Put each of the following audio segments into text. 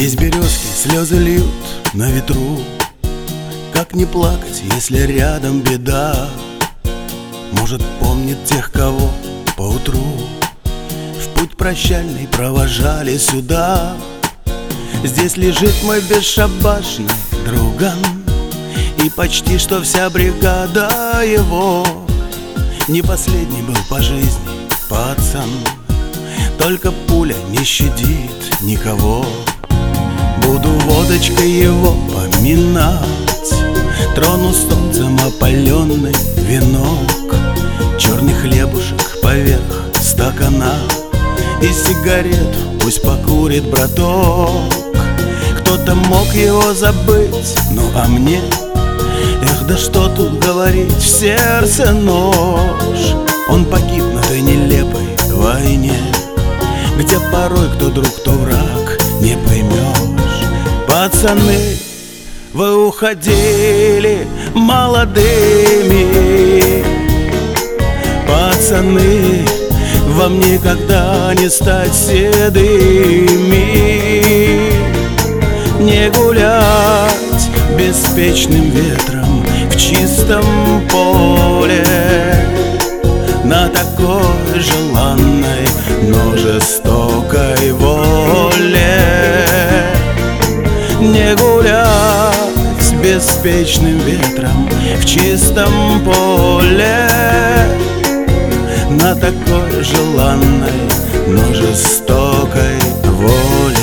Здесь березки слезы льют на ветру. Как не плакать, если рядом беда? Может, помнит тех, кого поутру в путь прощальный провожали сюда. Здесь лежит мой бесшабашный друган, и почти что вся бригада его. Не последний был по жизни пацан, только пуля не щадит никого. Буду водочкой его поминать, трону солнцем опаленный венок, черный хлебушек поверх стакана и сигарет пусть покурит браток. Кто-то мог его забыть, ну а мне, эх, да что тут говорить, в сердце нож. Он погиб на той нелепой войне, где порой кто друг, кто враг, не поймешь. Пацаны, вы уходили молодыми. Пацаны, вам никогда не стать седыми. Не гулять беспечным ветром в чистом поле на такой желанной, но жестокой воле. Не гулять беспечным ветром в чистом поле на такой желанной, но жестокой воле.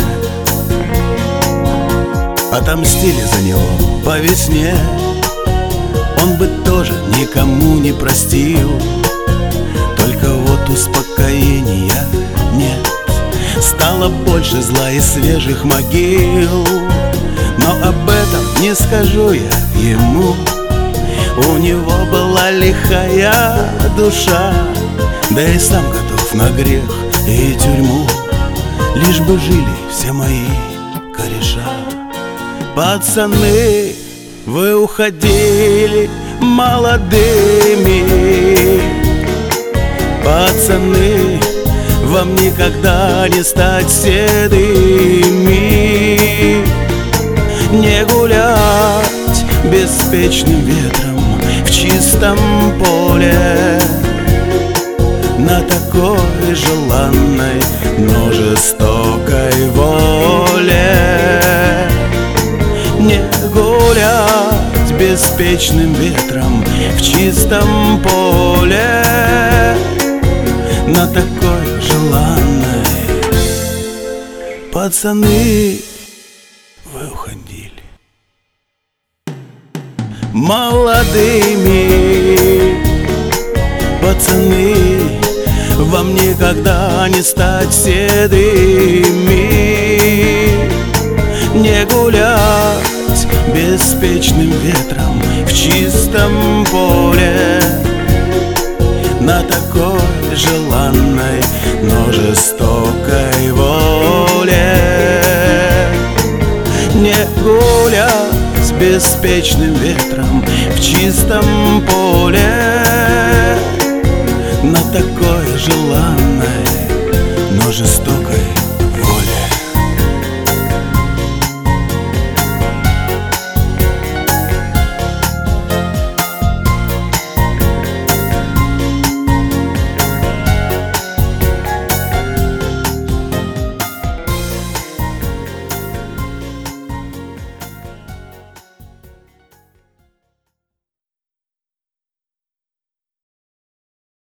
Отомстили за него по весне, он бы тоже никому не простил. Только вот успокоения нет, стало больше зла и свежих могил. Но об этом не скажу я ему, у него была лихая душа, да и сам готов на грех и тюрьму, лишь бы жили все мои кореша. Пацаны, вы уходили молодыми. Пацаны, вам никогда не стать седыми. Не гулять беспечным ветром в чистом поле на такой желанной, но жестокой воле. Не гулять беспечным ветром в чистом поле на такой желанной. Пацаны, вы уходили молодыми. Пацаны, вам никогда не стать седыми. Не гулять беспечным ветром в чистом поле на такой желанной, но жестокой воле. Не гулять беспечным ветром в чистом поле